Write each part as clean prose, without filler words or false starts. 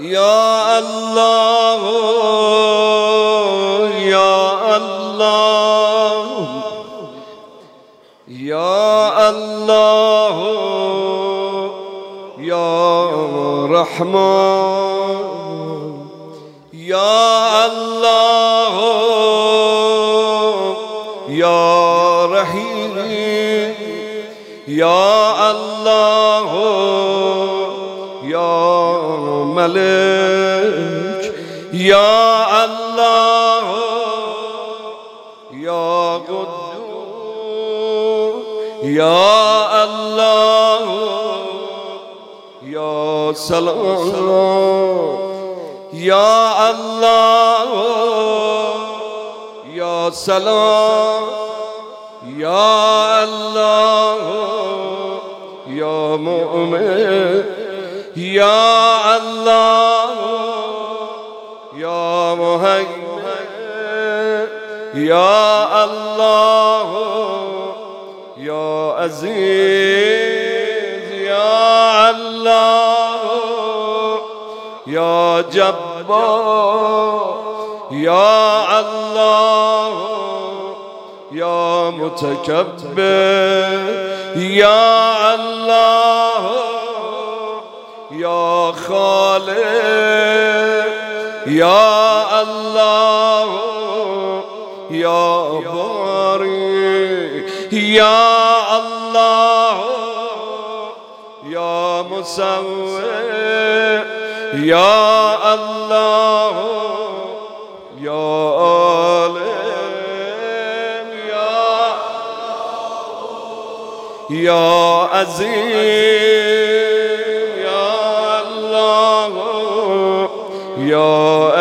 يا الله يا الله يا الله يا رحمن يا الله يا رحيم يا الله يا ملك يا الله يا قدوس يا الله يا سلام يا الله يا سلام يا الله يا مؤمن يا الله يا مهيمن يا الله يا عزيز يا الله يا جبار يا الله يا متكبر يا الله يا خالق يا الله يا باري يا الله يا مسوي يا الله يا عالم يا عزيز يا الله يا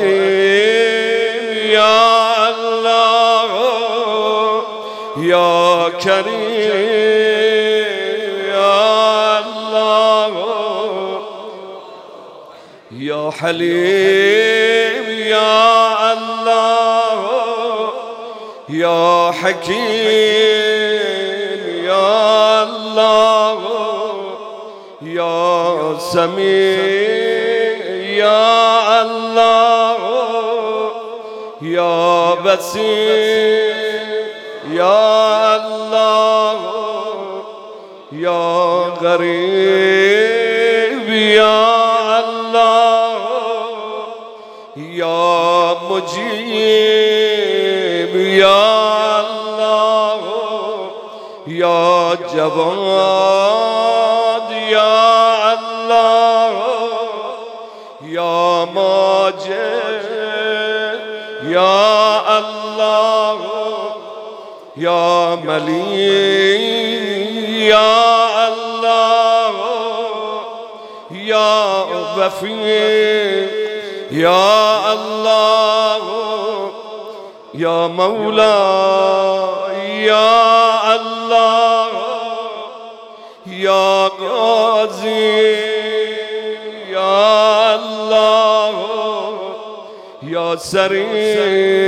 عليم يا الله يا كريم يا الله يا حليم يا الله يا حكيم يا الله يا سميع يا الله يا بصير يا الله يا غريب يا الله يا مجيب يا الله يا جواد يا الله يا ماجد يا الله يا مليك يا الله يا وفي يا الله يا مولاي يا الله يا قاضي يا الله يا سريع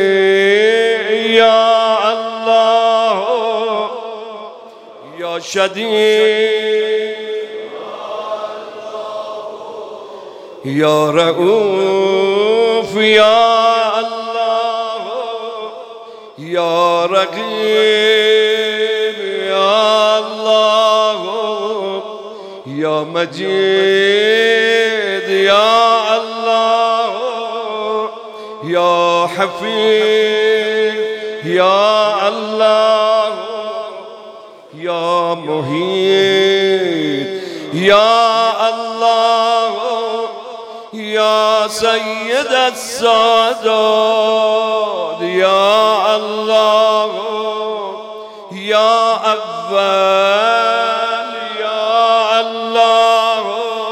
يا الله يا شديد يا رؤوف يا الله يا رقيب يا الله يا مجيد يا الله يا حفيظ يا الله يا مهيد يا الله يا سيد السادات يا الله يا أول يا الله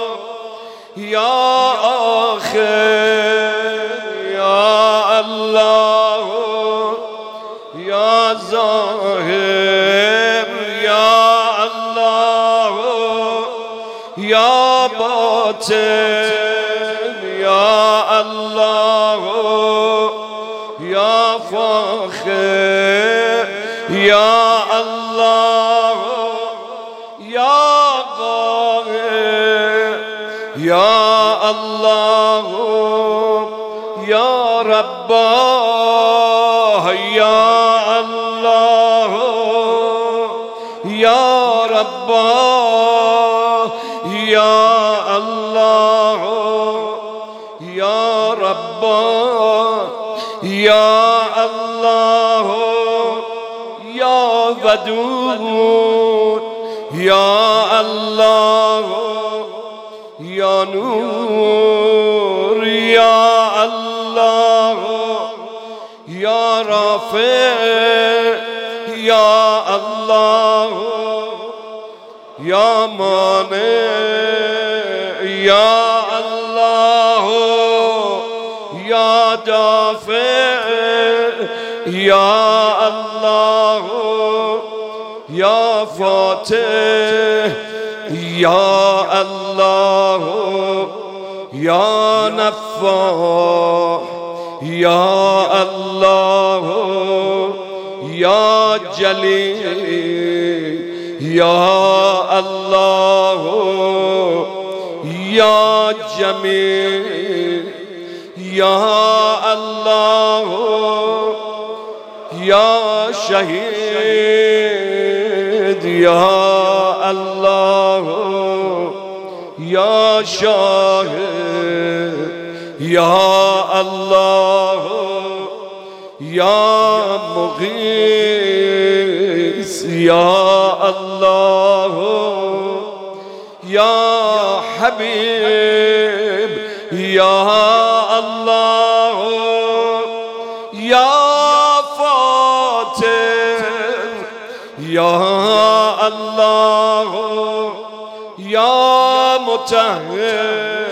يا آخر يا الله يا ظاهر يا الله يا باطن يا الله يا فاخر يا الله يا قاهر يا الله يا رباه يا الله يا رباه يا الله يا رباه يا الله يا ودود يا الله يا نور يا الله يا رافع يا الله يا مانع يا الله يا دافع يا الله يا فاتح يا الله يا نفاح يا الله يا جليل يا الله يا جميل يا الله يا شهيد يا الله يا شاهد يا الله يا مغيث يا الله يا حبيب يا الله يا فاتح يا الله يا مطهر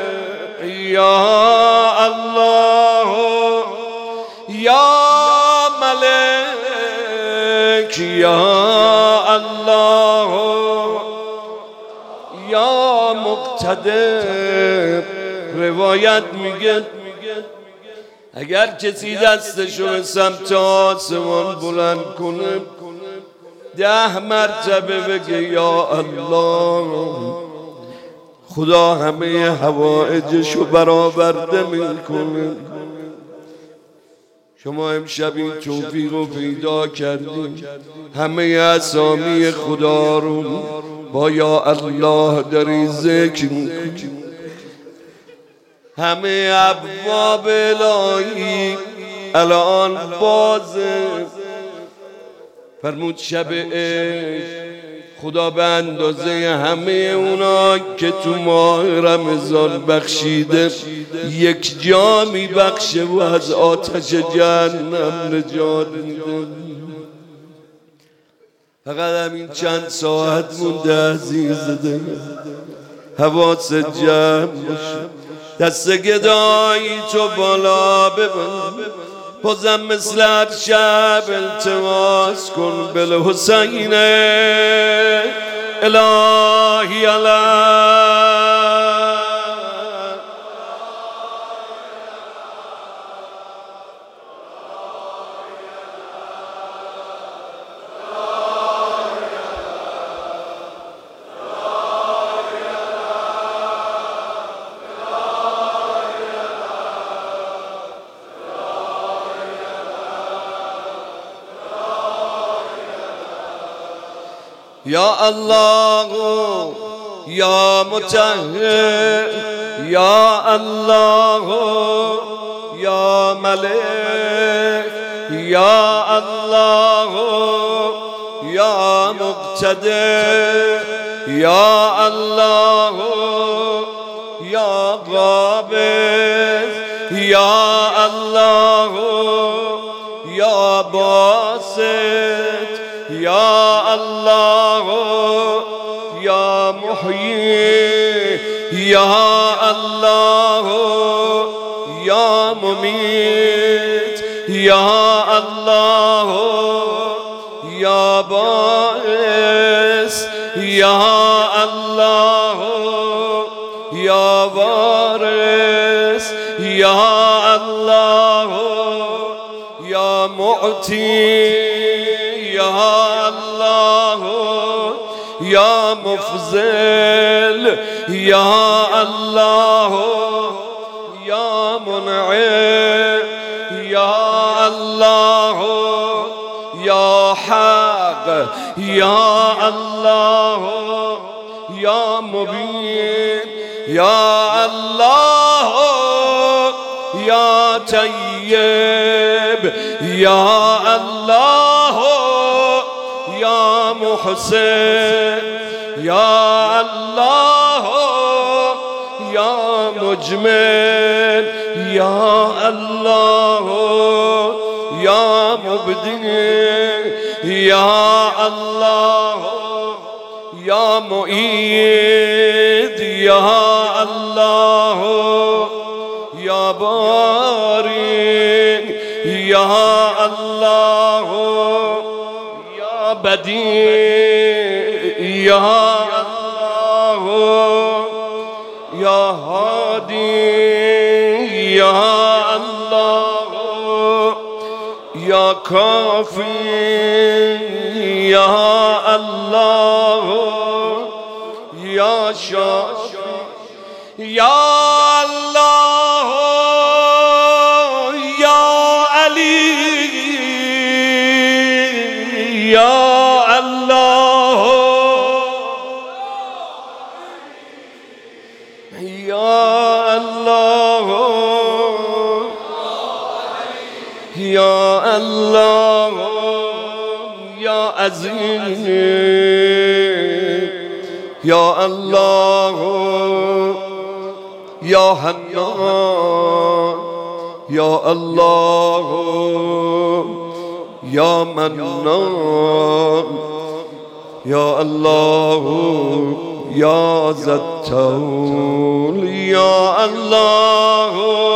يا الله يا ملك يا الله يا مقتدر. روایت میگه اگر کسی دستشو به سمت آسمان بلند کنه 10 مرتبه بگه یا الله، خدا همه حوائجشو برآورده میکنه. شما امشب این توفیق رو پیدا کردیم، همه اسامی خدا رو با یا الله داری ذکر میکنی. همه ابواب الهی الان بازه. فرمود شب عشق خدا به اندازه همه اونا که تو ماه رمضان بخشیده 1 جا میبخشه و از آتش جهنم نجات میده. فقط همین چند ساعت مونده عزیز دل، حواست جمع باشه، دست گدایی تو بالا ببن، بازم مثل هر شب التماس کن بالحسین الهی علیه. یا الله یا مطهر یا الله یا ملک یا الله یا مقتدر یا الله یا قابض یا الله یا باسط یا الله یا محیی یا الله یا ممیت یا الله یا باعث یا الله یا وارث یا الله یا معطی یا الله یا مفضل یا الله یا منعم یا الله یا حق یا الله یا مبین یا الله یا طیب یا الله یا محسن یا الله یا مجمل یا الله یا مبدی یا الله یا معید یا الله یا باری یا الله یا بدیع یا الله یا هادی یا الله یا کافی یا الله یا شافی یا الله یا علی یا الله یا الله یا الله یا عظیم یا الله یا حنان یا الله یا منان یا الله یا ذوالطول یا الله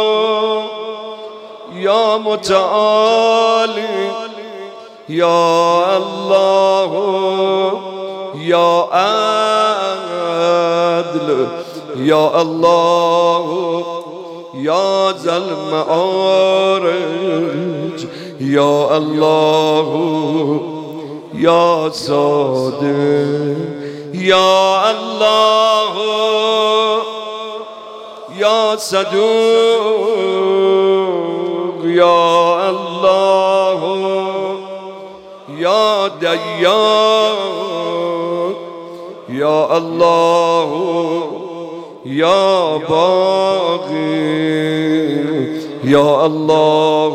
یا متعالی یا الله یا عدل یا الله یا ذا المعارج یا الله یا صادق یا الله یا صدوق یا الله یا دیان یا الله یا باقی یا الله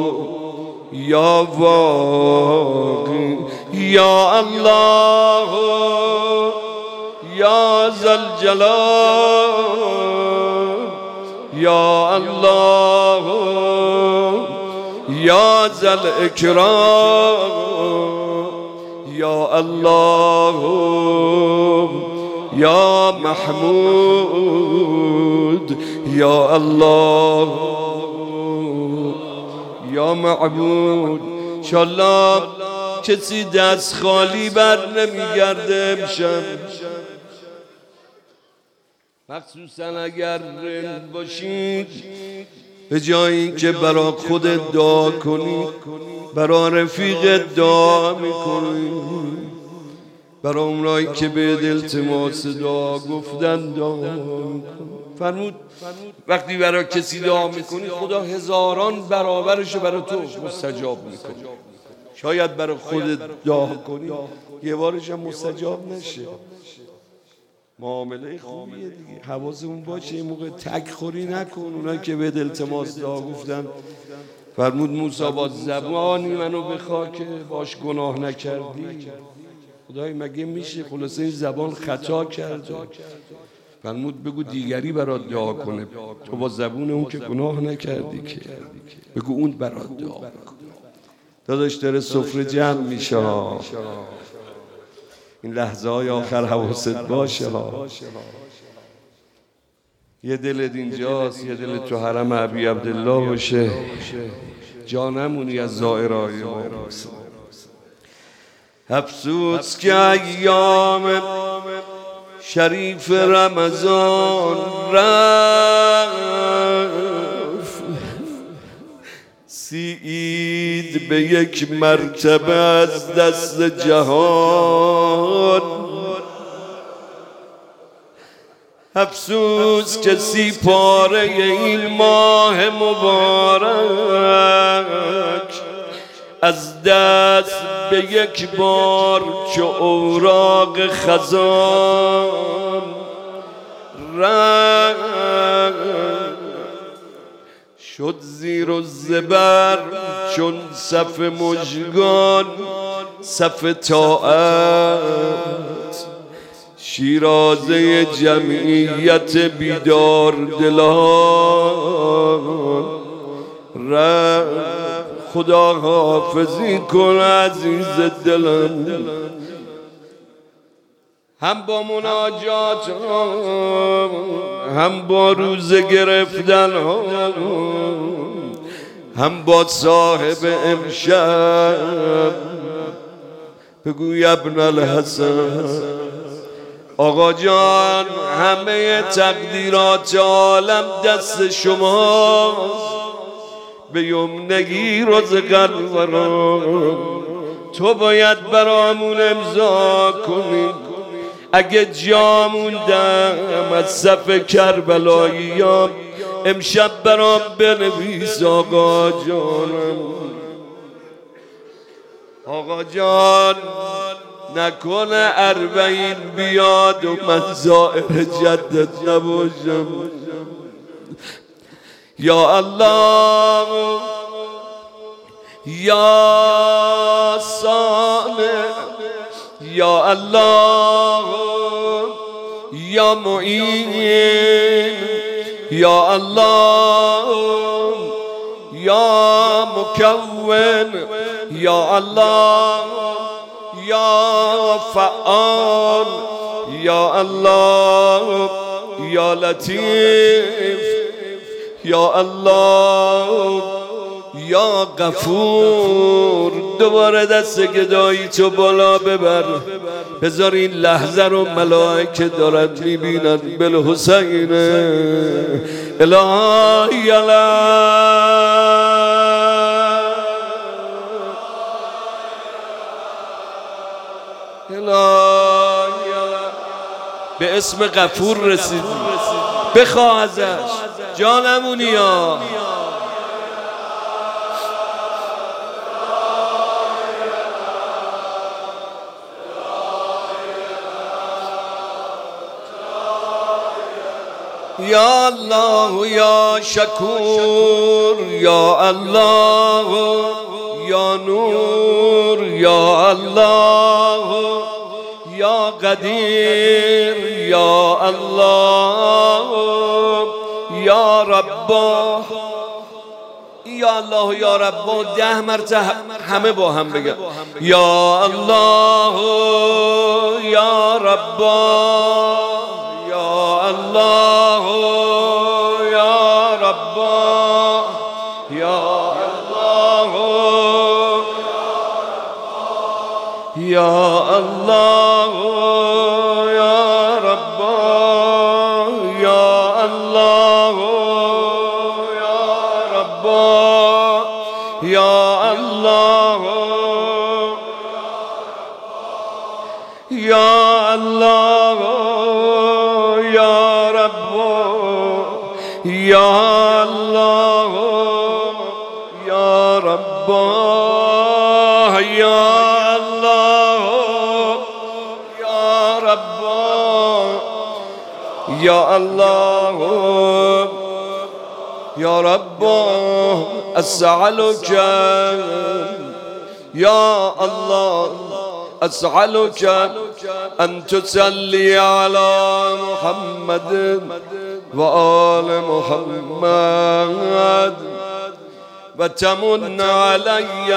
یا واقی یا الله یا ذا الجلال یا الله یا ذا الاکرام یا الله یا محمود یا الله یا معبود. انشالله کسی دست خالی بر نمیگرده امشب، مخصوصا اگر رند باشید، به جای اینکه برای خودت دعا کنی برای رفیقت دعا میکنی، برای اونایی که به التماس دعا گفتن دعا میکنی. فرمود وقتی برای کسی دعا میکنی خدا هزاران برابرشو برای تو مستجاب میکنه. شاید برای خودت دعا کنی یه بارش هم مستجاب نشه. معامله خوبیه دیگه، حواسمون باشه این موقع تک خوری نکن. اونایی که به التماس دعا گفتن فرمود موسی با زبانی منو بخوا که باش گناه نکردی. خدای مگه میشه؟ خلاصه این زبان خطا کرده. فرمود بگو دیگری برات دعا کنه، تو با زبون اون که گناه نکردی که بگو اون برات دعا کنه. داداش داره سفره جمع میشه ها، این لحظه های آخر حواست باشه ها. یه دلت اینجاست، یه دلت تو حرم ابی عبدالله باشه، جا نمونی از زائرهای ما. افسوس که ایام شریف رمضان رفت، سی عید به یک مرتبه از دست جهان افسوس کسی پاره این ماه مبارک از دست به یک بار چو اوراق خزان رفت شد زیر و زبر چون صف مژگان صف طاعت شیرازه جمعیت بیدار دلان رفت خدا حافظی کن عزیز دلم هم با مناجات هم با روزه گرفتن هم با صاحب امشب بگوی ابن الحسن آقا جان همه تقدیرات عالم دست شماست به یمنگی رزق الورا تو باید برامون امضا کنی اگه جا موندم از صف کربلاییام امشب برام بنویس آقا جانم آقا جان نکنه 40 بیاد و من زائر جدت نباشم یا الله یا صانع یا الله یا معین یا الله یا مکون یا الله یا فعال یا الله یا لطیف یا الله یا غفور دوباره دست گدایی تو بالا ببر بذار این لحظه رو ملائکه دارن میبینن بالحسین الهی به اسم غفور رسیدی بخواه ازش جانمونیا یا الله یا شکور یا الله یا نور یا الله یا قدیر یا الله یا ربا یا الله یا ربا 10 مرتبه همه با هم بگن یا الله یا ربا یا الله یا ربا یا الله یا الله یا ربا یا الله یا ربا یا الله یا الله یا ربا یا الله یا ربا یا یا الله یا ربا اسألك یا الله اسألك ان تصلي على محمد و آل محمد و تمن علی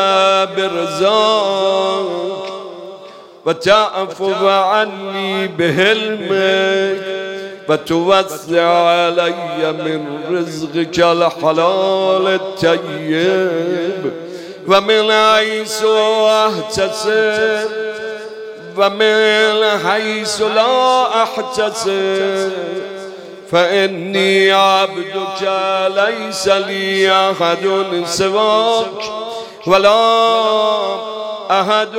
برضاک و تعفو عنی بحلمك و توسع علی من رزقك الحلال الطیب و من حیث احتسب و من حیث لا احتسب فإني عبدك ليس لي أحد سواك ولا أحد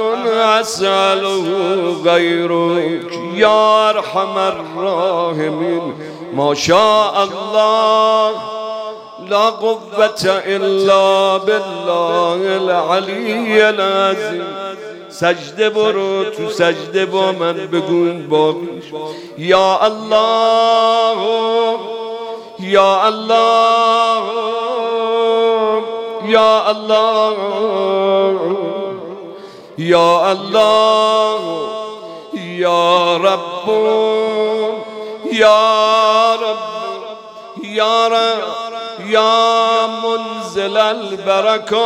أسأله غيرك يا أرحم الراحمين ما شاء الله لا قوة الا بالله العلی العظیم. سجده برو، تو سجده با من بگو باقیش یا الله یا الله یا الله یا الله یا رب یا رب یا رب یا منزل البرکات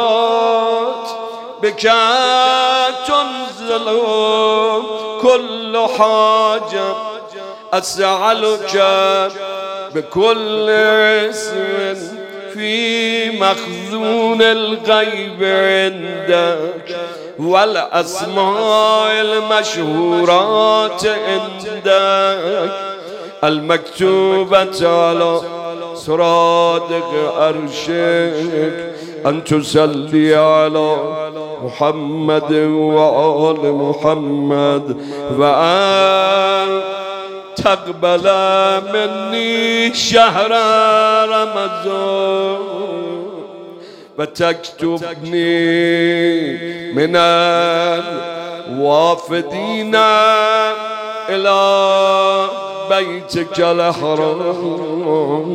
بك تنزل كل حاجة أسألك بكل اسم في مخزون الغيب عندك والأسماء المشهورات عندك المكتوبة على صراطك عرشك أن تصلي على محمد وآل محمد وأن تقبل مني شهر رمضان وتكتبني من الوافدين إلى بيتك الحرام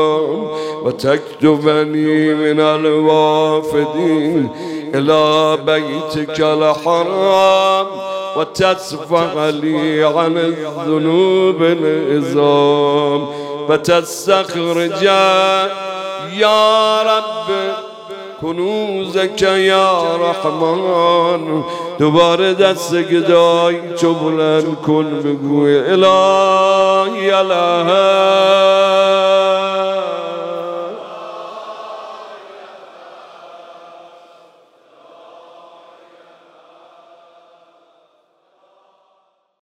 وتكتبني من الوافدين إلى بيتك الحرام وتصفح لي عن الذنوب العظام وتستخرج يا رب کنوزک یا رحمان. دوباره دست گدای تو بلند کن بگوی الهی الهی